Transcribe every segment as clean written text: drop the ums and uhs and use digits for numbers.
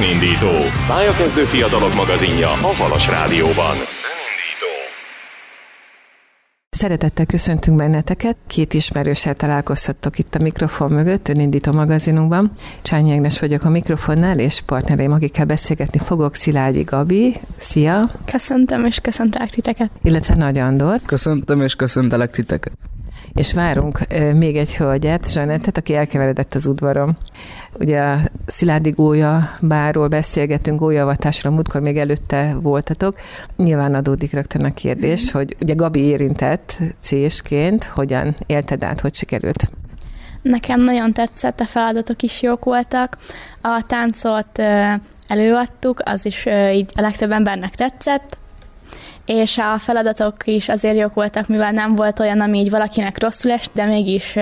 Önindító. Pályakezdő fiatalok magazinja a Halas Rádióban. Szeretettel köszöntünk benneteket. Két ismerőssel találkozhattok itt a mikrofon mögött, Önindító magazinunkban. Csányi Ágnes vagyok a mikrofonnál, és partnereim, akikkel beszélgetni fogok, Szilágyi Gabi. Szia! Köszöntöm és köszöntelek titeket. Illetve Nagy Andor. Köszöntöm és köszöntelek titeket. És várunk még egy hölgyet, Zsanettet, aki elkeveredett az udvaron. Ugye a Szilágyi gólyabáról beszélgetünk, gólyavatásról, múltkor még előtte voltatok. Nyilván adódik rögtön a kérdés, hogy ugye Gabi érintett C-sként, hogyan élted át, hogy sikerült? Nekem nagyon tetszett, a feladatok is jók voltak. A táncot előadtuk, az is így a legtöbb embernek tetszett. És a feladatok is azért jók voltak, mivel nem volt olyan, ami így valakinek rosszul esett, de mégis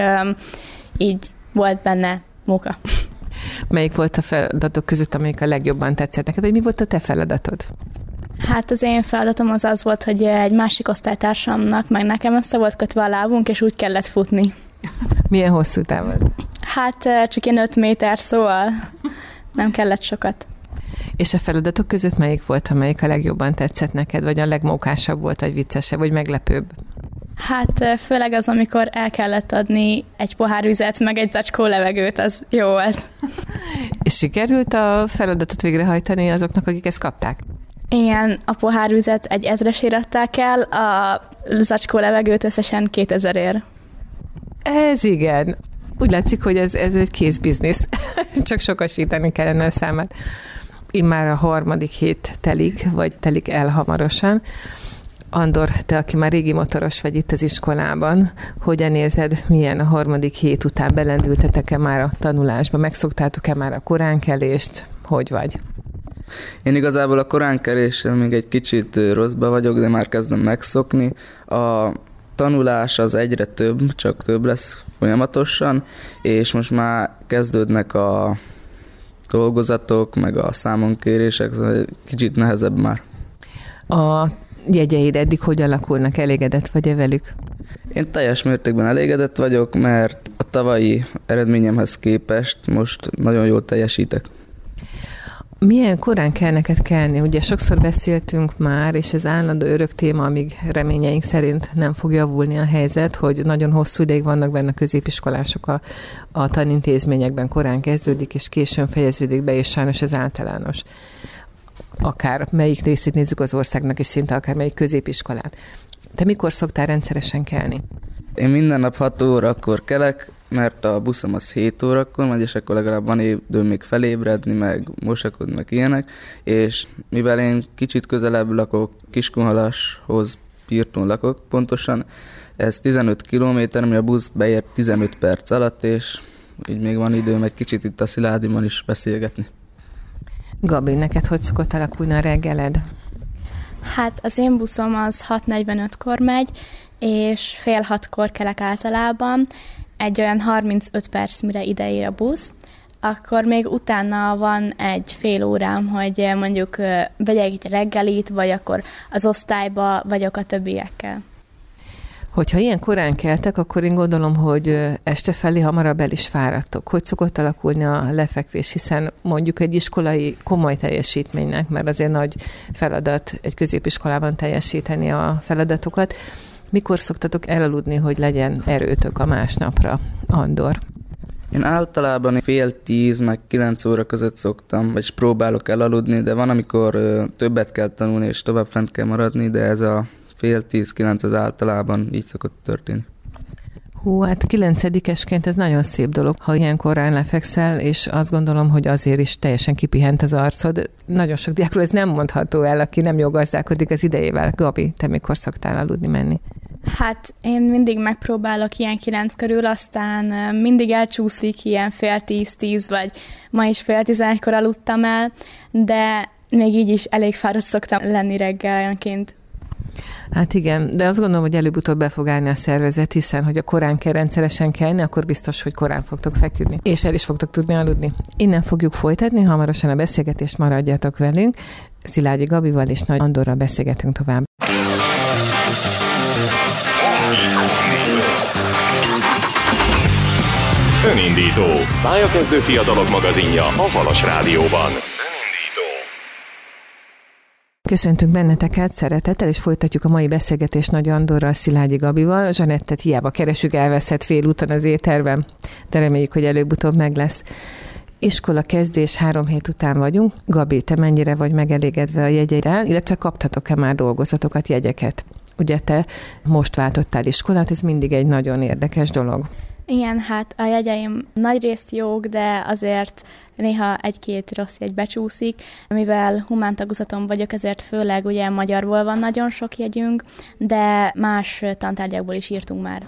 így volt benne munka. Melyik volt a feladatok között, amelyik a legjobban tetszett neked, vagy mi volt a te feladatod? Hát az én feladatom az volt, hogy egy másik osztálytársamnak, meg nekem össze volt kötve a lábunk, és úgy kellett futni. Milyen hosszú távod? Hát csak ilyen 5 méter, szóval nem kellett sokat. És a feladatok között melyik volt, amelyik a legjobban tetszett neked, vagy a legmókásabb volt, vagy viccesebb, vagy meglepőbb? Hát főleg az, amikor el kellett adni egy pohár vizet, meg egy zacskó levegőt, az jó volt. És sikerült a feladatot végrehajtani azoknak, akik ezt kapták? Igen, a pohár vizet egy 1000-esért adták el, a zacskó levegőt összesen 2000-ért. Ez igen. Úgy látszik, hogy ez egy kézbiznisz. Csak sokasítani kellene a számát. Immár a 3. hét telik, vagy telik el hamarosan. Andor, te, aki már régi motoros vagy itt az iskolában, hogyan érzed, milyen a 3. hét után belendültetek-e már a tanulásba? Megszoktátok-e már a koránkelést? Hogy vagy? Én igazából a koránkeléssel még egy kicsit rosszba vagyok, de már kezdem megszokni. A tanulás az egyre több, csak több lesz folyamatosan, és most már kezdődnek a dolgozatok, meg a számonkérések, szóval kicsit nehezebb már. A jegyeid eddig hogy alakulnak? Elégedett vagy-e velük? Én teljes mértékben elégedett vagyok, mert a tavalyi eredményemhez képest most nagyon jól teljesítek. Milyen korán kell neked kelni? Ugye sokszor beszéltünk már, és ez állandó örök téma, amíg reményeink szerint nem fog javulni a helyzet, hogy nagyon hosszú ideig vannak benne középiskolások a tanintézményekben, korán kezdődik, és későn fejeződik be, és sajnos ez általános. Akár melyik részét nézzük az országnak, és szinte akár melyik középiskolát. Te mikor szoktál rendszeresen kelni? Én minden nap 6 órakor kelek, mert a buszom az 7 órakor megy, és akkor legalább van időm még felébredni, meg mosakodni, meg ilyenek, és mivel én kicsit közelebb lakok, Kiskunhalashoz, Pirtón lakok pontosan, ez 15 kilométer, ami a busz beér 15 perc alatt, és így még van időm egy kicsit itt a Szilárdiban is beszélgetni. Gabi, neked hogy szokott alakulni a reggeled? Hát az én buszom az 6:45-kor megy, és 5:30-kor kelek általában, egy olyan 35 perc, mire ideér a busz, akkor még utána van egy fél órám, hogy mondjuk vegyek egy reggelit, vagy akkor az osztályba vagyok a többiekkel. Hogyha ilyen korán keltek, akkor én gondolom, hogy este felé hamarabb el is fáradtok. Hogy szokott alakulni a lefekvés, hiszen mondjuk egy iskolai komoly teljesítménynek, mert azért nagy feladat egy középiskolában teljesíteni a feladatokat. Mikor szoktatok elaludni, hogy legyen erőtök a másnapra, Andor? Én általában 9:30 meg 9 óra között szoktam, vagyis próbálok elaludni, de van, amikor többet kell tanulni, és tovább fent kell maradni, de ez a 9:30-9 az általában így szokott történni. Hú, hát 9-esként ez nagyon szép dolog, ha ilyen korán lefekszel, és azt gondolom, hogy azért is teljesen kipihent az arcod. Nagyon sok diákról ez nem mondható el, aki nem jól gazdálkodik az idejével. Gabi, te mikor szoktál aludni menni? Hát én mindig megpróbálok ilyen 9 körül, aztán mindig elcsúszik ilyen 9:30-10, vagy ma is 9:30-kor aludtam el, de még így is elég fáradt szoktam lenni reggelenként. Hát igen, de azt gondolom, hogy előbb-utóbb be fog állni a szervezet, hiszen, hogy a korán kell rendszeresen kelni, akkor biztos, hogy korán fogtok feküdni, és el is fogtok tudni aludni. Innen fogjuk folytatni, hamarosan a beszélgetést, maradjatok velünk. Szilágyi Gabival és Nagy Andorral beszélgetünk tovább. Önindító. Pályakezdő fiatalok magazinja a Halas Rádióban. Köszöntünk benneteket szeretettel, és folytatjuk a mai beszélgetést Nagy Andorral, Szilágyi Gabival. Zsanettet hiába keresünk, elveszett félúton az éterben, de reméljük, hogy előbb-utóbb meg lesz. Iskola kezdés 3 hét után vagyunk. Gabi, te mennyire vagy megelégedve a jegyeiddel, illetve kaptatok-e már dolgozatokat, jegyeket? Ugye te most váltottál iskolát, ez mindig egy nagyon érdekes dolog. Igen, hát a jegyeim nagyrészt jók, de azért néha 1-2 rossz jegy becsúszik. Mivel humántagozaton vagyok, ezért főleg ugye magyarból van nagyon sok jegyünk, de más tantárgyakból is írtunk már.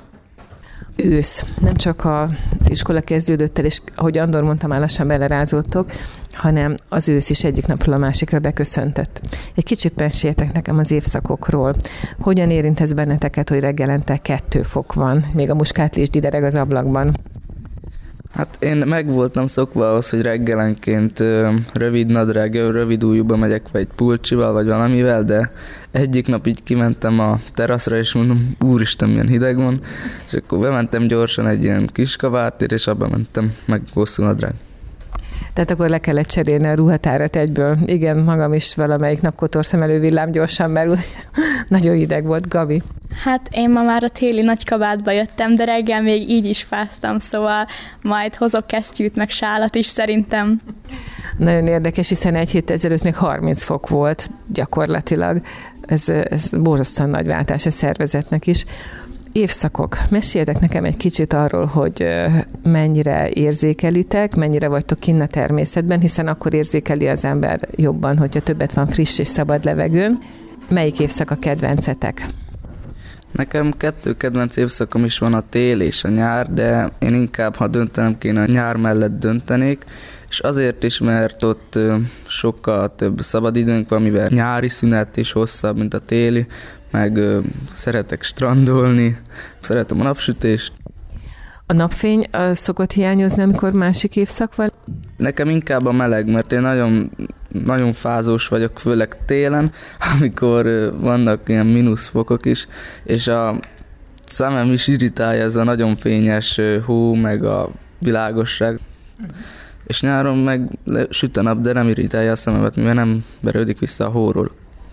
Ősz. Nem csak az iskola kezdődött el, és ahogy Andor mondta, már lassan belerázódtok, hanem az ősz is egyik napról a másikra beköszöntött. Egy kicsit meséljetek nekem az évszakokról. Hogyan érint ez benneteket, hogy reggelente 2 fok van, még a muskátli is didereg az ablakban? Hát én meg voltam szokva ahhoz, hogy reggelenként rövid nadrág, rövid ujjúba megyek, vagy pulcsival, vagy valamivel, de egyik nap így kimentem a teraszra, és mondom, úristen, milyen hideg van, és akkor bementem gyorsan egy ilyen kis kabátért, és abba mentem meg hosszú nadrág. Tehát akkor le kellett cserélni a ruhatárat egyből. Igen, magam is valamelyik nap kotortam elő villám gyorsan, mert nagyon hideg volt. Gabi? Hát én ma már a téli nagy kabátba jöttem, de reggel még így is fáztam, szóval majd hozok kesztyűt, meg sálat is szerintem. Nagyon érdekes, hiszen 1 héttel ezelőtt még 30 fok volt gyakorlatilag. Ez borzasztóan nagy váltás a szervezetnek is. Évszakok. Meséljetek nekem egy kicsit arról, hogy mennyire érzékelitek, mennyire vagytok kinn a természetben, hiszen akkor érzékeli az ember jobban, hogyha többet van friss és szabad levegőn. Melyik évszak a kedvencetek? Nekem 2 kedvenc évszakom is van, a tél és a nyár, de én inkább, ha döntenem kéne, a nyár mellett döntenék, és azért is, mert ott sokkal több szabadidőnk van, mivel nyári szünet is hosszabb, mint a téli, meg szeretek strandolni, szeretem a napsütést. A napfény szokott hiányozni, amikor másik évszak van? Nekem inkább a meleg, mert én nagyon fázós vagyok, főleg télen, amikor vannak ilyen mínuszfokok is, és a szemem is irritálja ez a nagyon fényes hó, meg a világosság. És nyáron meg süt a nap, de nem irritálja a szememet, mivel nem verődik vissza a hóról.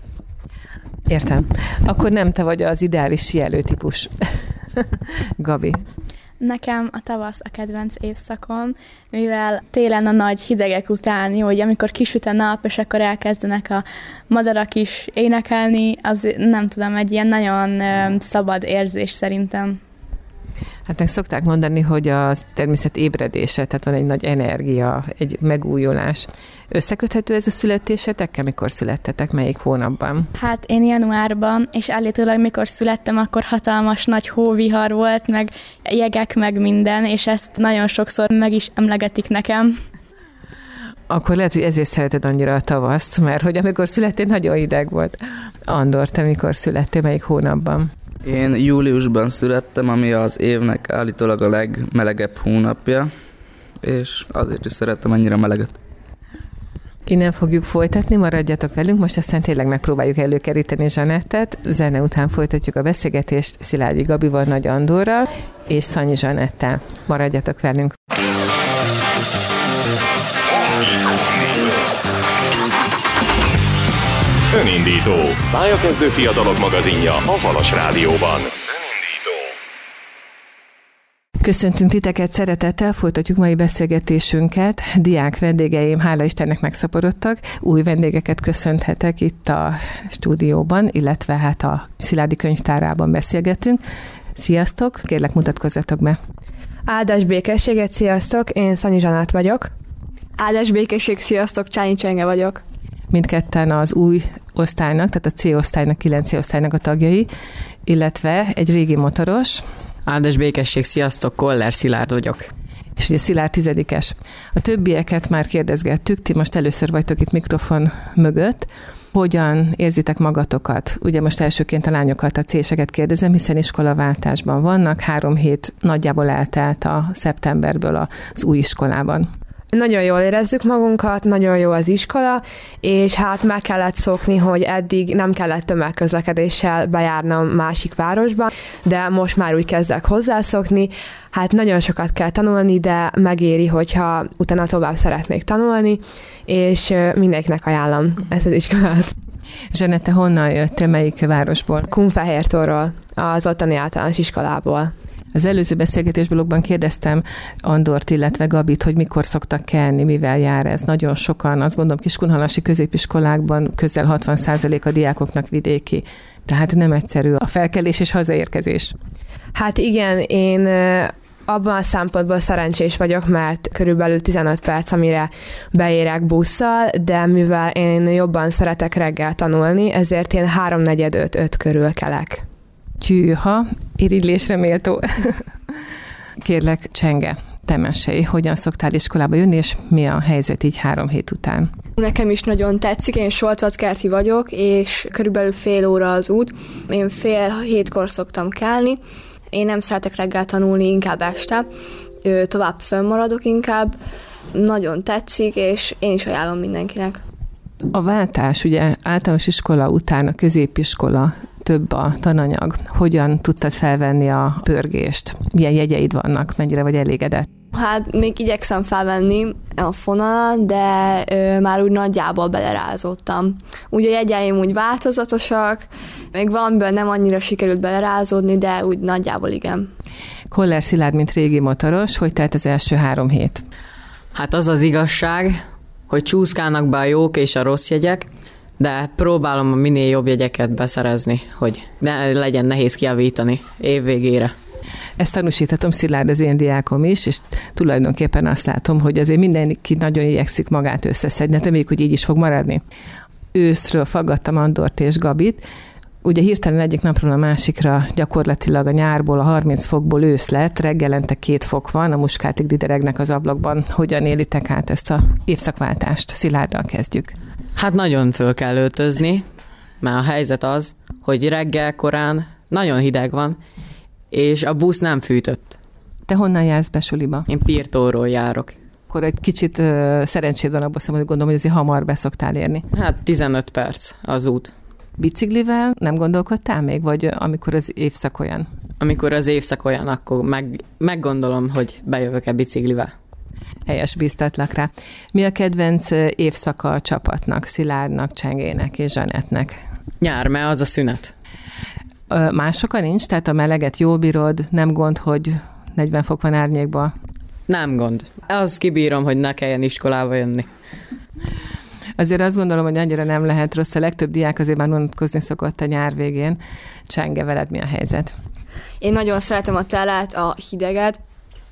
Értem. Akkor nem te vagy az ideális síelő típus. Gabi? Nekem a tavasz a kedvenc évszakom, mivel télen a nagy hidegek után, jó, hogy amikor kisüt a nap, és akkor elkezdenek a madarak is énekelni, az nem tudom, egy ilyen nagyon szabad érzés szerintem. Hát meg szokták mondani, hogy a természet ébredése, tehát van egy nagy energia, egy megújulás. Összeköthető ez a születésetekkel? Mikor születtetek? Melyik hónapban? Hát én januárban, és állítólag mikor születtem, akkor hatalmas nagy hóvihar volt, meg jegek, meg minden, és ezt nagyon sokszor meg is emlegetik nekem. Akkor lehet, hogy ezért szereted annyira a tavaszt, mert hogy amikor születtél, nagyon hideg volt. Andor, te mikor születtél, melyik hónapban? Én júliusban születtem, ami az évnek állítólag a legmelegebb hónapja, és azért is szerettem annyira meleget. Innen fogjuk folytatni, maradjatok velünk, most aztán tényleg megpróbáljuk előkeríteni Zsanettet. Zene után folytatjuk a beszélgetést Szilágyi Gabival, Nagy Andorral és Szanyi Zsanettel. Maradjatok velünk! Önindító. Pályakezdő fiatalok magazinja a Halas Rádióban. Köszöntünk titeket szeretettel, folytatjuk mai beszélgetésünket. Diák vendégeim, hála Istennek megszaporodtak. Új vendégeket köszönhetek itt a stúdióban, illetve hát a Szilágyi könyvtárában beszélgetünk. Sziasztok, kérlek mutatkozzatok be. Áldás békességet, sziasztok, én Szanyi Zsanát vagyok. Áldás békesség, sziasztok, Csányi Csenge vagyok. Mindketten az új osztálynak, tehát a C osztálynak, 9. osztálynak a tagjai, illetve egy régi motoros. Áldás békesség, sziasztok, Koller Szilárd vagyok. És ugye Szilárd 10-es. A többieket már kérdezgettük, ti most először vagytok itt mikrofon mögött. Hogyan érzitek magatokat? Ugye most elsőként a lányokat, a C-seket kérdezem, hiszen iskolaváltásban vannak, 3 hét nagyjából eltelt a szeptemberből az új iskolában. Nagyon jól érezzük magunkat, nagyon jó az iskola, és hát meg kellett szokni, hogy eddig nem kellett tömegközlekedéssel bejárnom másik városba, de most már úgy kezdek hozzászokni. Hát nagyon sokat kell tanulni, de megéri, hogyha utána tovább szeretnék tanulni, és mindenkinek ajánlom ezt az iskolát. Zsanett, te honnan jöttél, melyik városból? Kunfehértóról, az ottani általános iskolából. Az előző beszélgetésblogban kérdeztem Andort, illetve Gabit, hogy mikor szoktak kelni, mivel jár ez. Nagyon sokan, azt gondolom, kiskunhalasi középiskolákban közel 60% a diákoknak vidéki. Tehát nem egyszerű a felkelés és hazaérkezés. Hát igen, én abban a szempontból szerencsés vagyok, mert körülbelül 15 perc, amire beérek busszal, de mivel én jobban szeretek reggel tanulni, ezért én 3:45 körül kelek. Tyűha, irigylésre méltó. Kérlek, Csenge, te mesélj, hogyan szoktál iskolába jönni, és mi a helyzet így 3 hét után? Nekem is nagyon tetszik, én Soltvatkerti vagyok, és körülbelül fél óra az út. Én 6:30 szoktam kelni. Én nem szeretek reggel tanulni, inkább este. Tovább fönnmaradok inkább. Nagyon tetszik, és én is ajánlom mindenkinek. A váltás, ugye általános iskola után a középiskola, több a tananyag. Hogyan tudtad felvenni a pörgést? Milyen jegyeid vannak? Mennyire vagy elégedett? Hát még igyekszem felvenni a fonalat, de már úgy nagyjából belerázódtam. Úgy a jegyeim úgy változatosak, még valamiből nem annyira sikerült belerázódni, de úgy nagyjából igen. Koller Szilárd, mint régi motoros, hogy telt az első 3 hét? Hát az az igazság, hogy csúszkálnak be a jók és a rossz jegyek, de próbálom a minél jobb jegyeket beszerezni, hogy ne legyen nehéz kijavítani év végére. Ezt tanúsíthatom, Szilárd az én diákom is, és tulajdonképpen azt látom, hogy azért mindenki nagyon igyekszik magát összeszedni, de reméljük, hogy így is fog maradni. Őszről faggattam Andort és Gabit, ugye hirtelen egyik napról a másikra gyakorlatilag a nyárból, a 30 fokból ősz lett, reggelente 2 fok van, a muskátig dideregnek az ablakban. Hogyan élitek át ezt a évszakváltást? Szilárddal kezdjük. Hát nagyon föl kell öltözni, mert a helyzet az, hogy reggel korán nagyon hideg van, és a busz nem fűtött. Te honnan jársz be suliba? Én Pirtóról járok. Akkor egy kicsit szerencséd van abban, hogy gondolom, hogy azért hamar be szoktál érni. Hát 15 perc az út. Biciklivel nem gondolkodtál még, vagy amikor az évszak olyan? Amikor az évszak olyan, akkor meggondolom, hogy bejövök-e biciklivel. Helyes, bíztatlak rá. Mi a kedvenc évszaka a csapatnak, Szilárdnak, Csengének és Zsanettnek? Nyár, mert az a szünet. Más oka nincs? Tehát a meleget jól bírod, nem gond, hogy 40 fok van árnyékba? Nem gond. Az kibírom, hogy ne kelljen iskolába jönni. Azért azt gondolom, hogy annyira nem lehet rossz. A legtöbb diák azért már unatkozni szokott a nyár végén. Csenge, veled mi a helyzet? Én nagyon szeretem a telet, a hideget.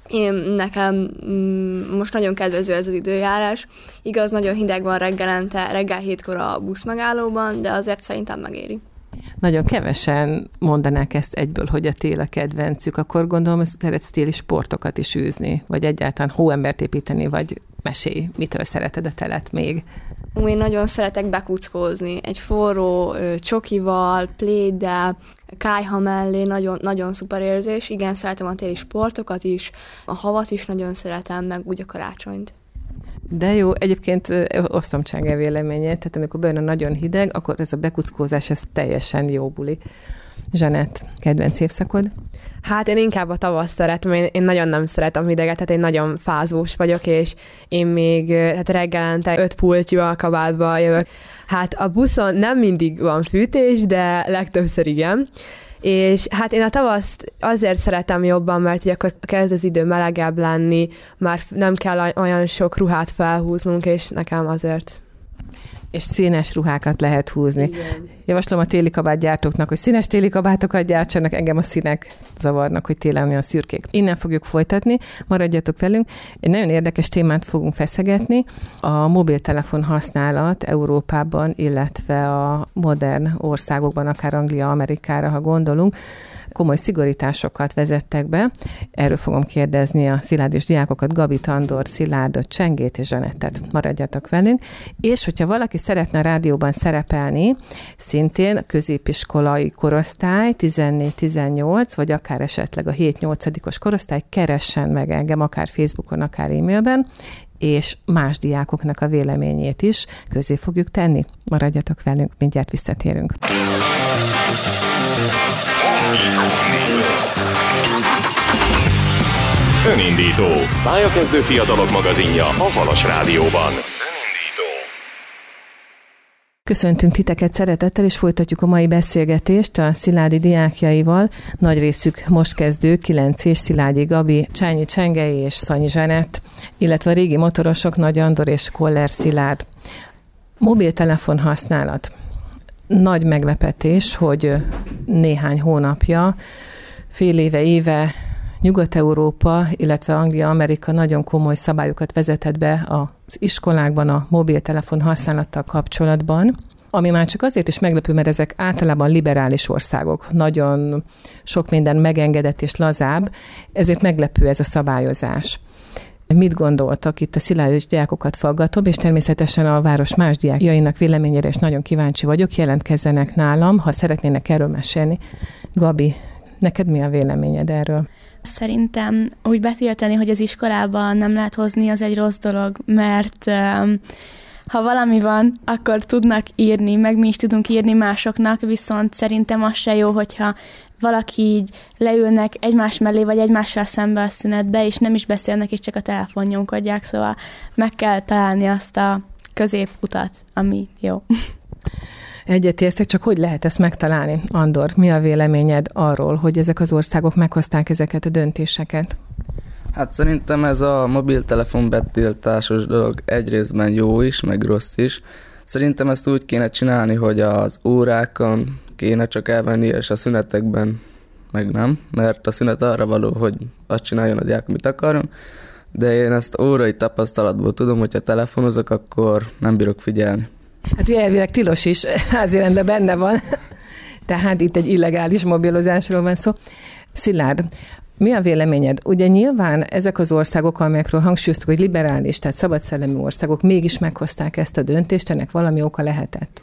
Nekem most nagyon kedvező ez az időjárás. Igaz, nagyon hideg van reggel 7-kor a buszmegállóban, de azért szerintem megéri. Nagyon kevesen mondanák ezt egyből, hogy a tél a kedvencük. Akkor gondolom, hogy szeretsz téli sportokat is űzni, vagy egyáltalán hóembert építeni, vagy mesélj, mitől szereted a telet még? Én nagyon szeretek bekuckózni. Egy forró csokival, pléddel, kályha mellé, nagyon, nagyon szuper érzés. Igen, szeretem a téli sportokat is, a havat is nagyon szeretem, meg úgy a karácsonyt. De jó, egyébként osztom Csenge véleményét, tehát amikor bejön a nagyon hideg, akkor ez a bekuckózás, ez teljesen jó buli. Zsanett, kedvenc évszakod? Hát én inkább a tavasz szeretem, én nagyon nem szeretem hideget, tehát én nagyon fázós vagyok, és én még hát reggelente 5 pultyú a kabátba jövök. Hát a buszon nem mindig van fűtés, de legtöbbször igen. És hát én a tavaszt azért szeretem jobban, mert ugye akkor kezd az idő melegebb lenni, már nem kell olyan sok ruhát felhúznunk, és nekem azért. És színes ruhákat lehet húzni. Igen. Javaslom a téli kabátgyártóknak, hogy színes téli kabátokat gyártsanak, engem a színek zavarnak, hogy télen olyan szürkék. Innen fogjuk folytatni, maradjatok velünk. Egy nagyon érdekes témát fogunk feszegetni. A mobiltelefon használat Európában, illetve a modern országokban, akár Anglia, Amerikára, ha gondolunk, komoly szigorításokat vezettek be. Erről fogom kérdezni a szilárdis diákokat, Gabit, Andort, Szilárdot, Csengét és Zsanettet. Maradjatok velünk. És hogyha valaki szeretne a rádióban szerepelni, szintén a középiskolai korosztály, 14-18, vagy akár esetleg a 7-8-os korosztály, keressen meg engem, akár Facebookon, akár e-mailben, és más diákoknak a véleményét is közé fogjuk tenni. Maradjatok velünk, mindjárt visszatérünk. Önindító. Pályakezdő fiatalok magazinja a Halas Rádióban. Köszöntünk titeket szeretettel, és folytatjuk a mai beszélgetést a Szilágyi diákjaival. Nagy részük most kezdő, 9 és Szilágyi Gabi, Csányi Csengei és Szanyi Zsanett, illetve a régi motorosok Nagy Andor és Koller Szilárd. Mobiltelefon használat. Nagy meglepetés, hogy néhány hónapja, fél éve Nyugat-Európa, illetve Anglia, Amerika nagyon komoly szabályokat vezetett be az iskolákban a mobiltelefon használattal kapcsolatban, ami már csak azért is meglepő, mert ezek általában liberális országok. Nagyon sok minden megengedett és lazább, ezért meglepő ez a szabályozás. Mit gondoltak? Itt a szilágyi diákokat faggatom, és természetesen a város más diákjainak véleményére is nagyon kíváncsi vagyok. Jelentkezzenek nálam, ha szeretnének erről mesélni. Gabi, neked mi a véleményed erről? Szerintem úgy betiltani, hogy az iskolában nem lehet hozni, az egy rossz dolog, mert ha valami van, akkor tudnak írni, meg mi is tudunk írni másoknak, viszont szerintem az se jó, hogyha valaki így leülnek egymás mellé, vagy egymással szembe a szünetbe, és nem is beszélnek, és csak a telefon nyomkodják, szóval meg kell találni azt a középutat, ami jó. Egyetértek, csak hogy lehet ezt megtalálni? Andor, mi a véleményed arról, hogy ezek az országok meghozták ezeket a döntéseket? Hát szerintem ez a mobiltelefon betiltásos dolog egyrészben jó is, meg rossz is. Szerintem ezt úgy kéne csinálni, hogy az órákon kéne csak elvenni, és a szünetekben meg nem, mert a szünet arra való, hogy azt csináljon a diák, amit akarjon, de én ezt órai tapasztalatból tudom, hogyha telefonozok, akkor nem bírok figyelni. Hát ugye elvileg tilos is, házirendben benne van, tehát itt egy illegális mobilozásról van szó. Szilárd, mi a véleményed? Ugye nyilván ezek az országok, amelyekről hangsúlyoztuk, hogy liberális, tehát szabadszellemi országok mégis meghozták ezt a döntést, ennek valami oka lehetett.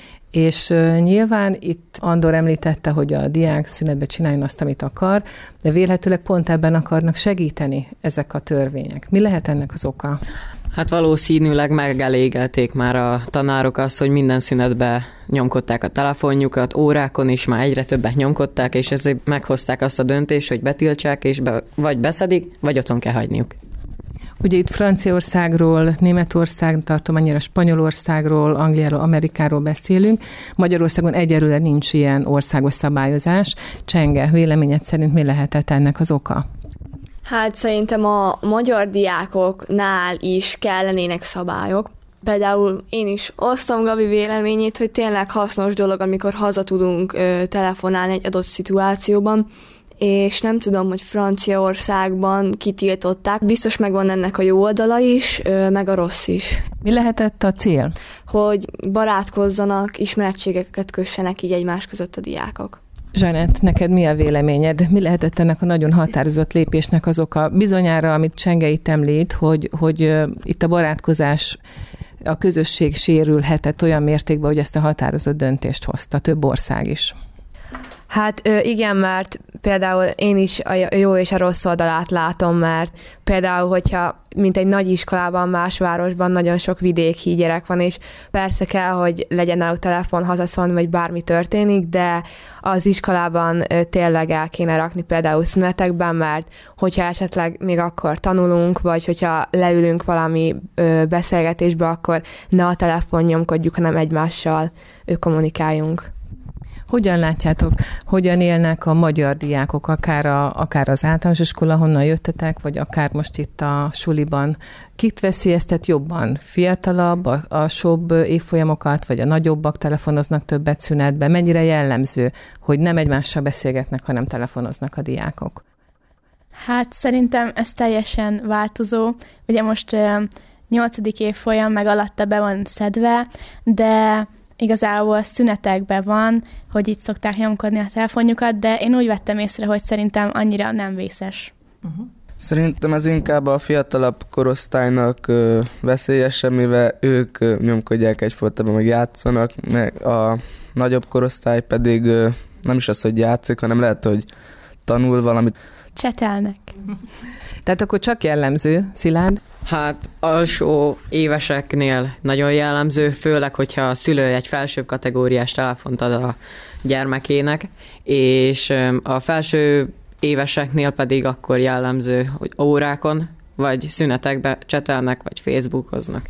És nyilván itt Andor említette, hogy a diák szünetbe csináljon azt, amit akar, de vélhetőleg pont ebben akarnak segíteni ezek a törvények. Mi lehet ennek az oka? Hát valószínűleg megelégelték már a tanárok azt, hogy minden szünetbe nyomkodták a telefonjukat, órákon is már egyre többet nyomkodták, és ezért meghozták azt a döntést, hogy betiltsák, és vagy beszedik, vagy otthon kell hagyniuk. Ugye itt Franciaországról, Németország tartományára, Spanyolországról, Angliáról, Amerikáról beszélünk. Magyarországon egyelőre nincs ilyen országos szabályozás. Csenge, véleményed szerint mi lehetett ennek az oka? Hát szerintem a magyar diákoknál is kellenének szabályok. Például én is osztom Gabi véleményét, hogy tényleg hasznos dolog, amikor haza tudunk telefonálni egy adott szituációban, és nem tudom, hogy Franciaországban kitiltották. Biztos megvan ennek a jó oldala is, meg a rossz is. Mi lehetett a cél? Hogy barátkozzanak, ismerettségeket kössenek így egymás között a diákok. Zsanett, neked mi a véleményed? Mi lehetett ennek a nagyon határozott lépésnek az oka? Bizonyára, amit Csengei említ, hogy itt a barátkozás, a közösség sérülhetett olyan mértékben, hogy ezt a határozott döntést hozta, több ország is. Hát igen, mert például én is a jó és a rossz oldalát látom, mert például, hogyha mint egy nagy iskolában, más városban nagyon sok vidéki gyerek van, és persze kell, hogy legyen náluk telefon hazaszólni, vagy bármi történik, de az iskolában tényleg el kéne rakni például szünetekben, mert hogyha esetleg még akkor tanulunk, vagy hogyha leülünk valami beszélgetésbe, akkor ne a telefon nyomkodjuk, hanem egymással kommunikáljunk. Hogyan látjátok, hogyan élnek a magyar diákok, akár az általános iskola, honnan jöttetek, vagy akár most itt a suliban? Kit veszélyeztet jobban? Fiatalabb, a sobb évfolyamokat, vagy a nagyobbak telefonoznak többet szünetben? Mennyire jellemző, hogy nem egymással beszélgetnek, hanem telefonoznak a diákok? Hát szerintem ez teljesen változó. Ugye most 8. évfolyam, meg alatta be van szedve, de igazából szünetekben van, hogy itt szokták nyomkodni a telefonjukat, de én úgy vettem észre, hogy szerintem annyira nem vészes. Szerintem ez inkább a fiatalabb korosztálynak veszélyesebb, mivel ők nyomkodják egyfolytában, meg játszanak, meg a nagyobb korosztály pedig nem is az, hogy játszik, hanem lehet, hogy tanul valamit. Csetelnek. Tehát akkor csak jellemző, Szilárd? Hát alsó éveseknél nagyon jellemző, főleg, hogyha a szülő egy felsőbb kategóriás telefont ad a gyermekének, és a felső éveseknél pedig akkor jellemző, hogy órákon, vagy szünetekbe csetelnek, vagy Facebookoznak.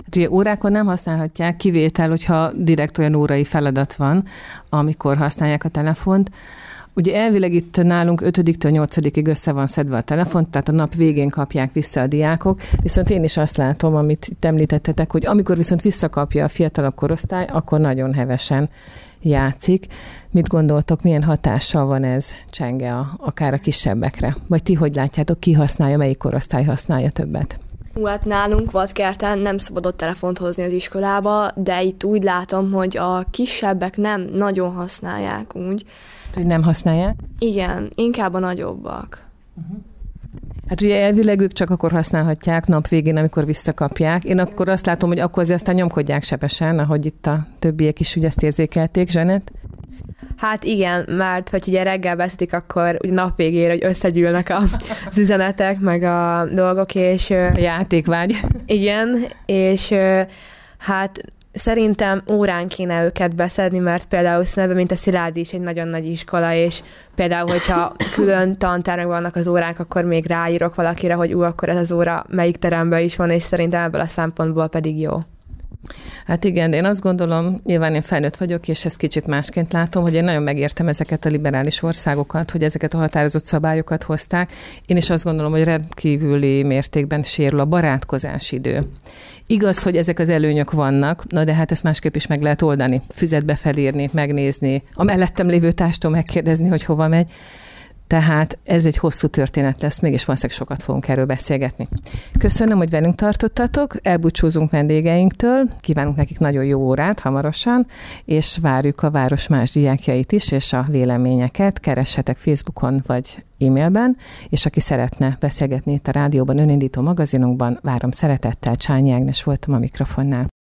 Ugye órákon nem használhatják, kivétel, hogyha direkt olyan órai feladat van, amikor használják a telefont. Ugye elvileg itt nálunk 5-től 8-ig össze van szedve a telefon, tehát a nap végén kapják vissza a diákok, viszont én is azt látom, amit itt említettetek, hogy amikor viszont visszakapja a fiatalabb korosztály, akkor nagyon hevesen játszik. Mit gondoltok, milyen hatással van ez, Csenge, akár a kisebbekre? Vagy ti hogy látjátok, ki használja, melyik korosztály használja többet? Hát nálunk Vadkerten nem szabadott telefont hozni az iskolába, de itt úgy látom, hogy a kisebbek nem nagyon használják úgy. Hogy nem használják? Igen, inkább a nagyobbak. Hát ugye elvileg ők csak akkor használhatják nap végén, amikor visszakapják. Én akkor azt látom, hogy akkor azért aztán nyomkodják sebesen, ahogy itt a többiek is ugye ezt érzékelték. Zsanett? Hát igen, mert hogy ugye reggel veszik, akkor ugye nap végére, hogy összegyűlnek az üzenetek, meg a dolgok, és... A játékvágy. Igen, és hát szerintem órán kéne őket beszedni, mert például Szünetben, mint a Szilárdi is egy nagyon nagy iskola, és például, hogyha külön tantárnak vannak az órák, akkor még ráírok valakire, hogy akkor ez az óra melyik teremben is van, és szerintem ebből a szempontból pedig jó. Hát igen, de én azt gondolom, nyilván én felnőtt vagyok, és ezt kicsit másként látom, hogy én nagyon megértem ezeket a liberális országokat, hogy ezeket a határozott szabályokat hozták. Én is azt gondolom, hogy rendkívüli mértékben sérül a barátkozási idő. Igaz, hogy ezek az előnyök vannak, na de hát ezt másképp is meg lehet oldani. Füzetbe felírni, megnézni, a mellettem lévő társtól megkérdezni, hogy hova megy. Tehát ez egy hosszú történet lesz, mégis valószínűleg sokat fogunk erről beszélgetni. Köszönöm, hogy velünk tartottatok, elbúcsúzunk vendégeinktől, kívánunk nekik nagyon jó órát hamarosan, és várjuk a város más diákjait is, és a véleményeket keressetek Facebookon vagy e-mailben, és aki szeretne beszélgetni itt a rádióban, önindító magazinunkban, várom szeretettel, Csányi Ágnes voltam a mikrofonnál.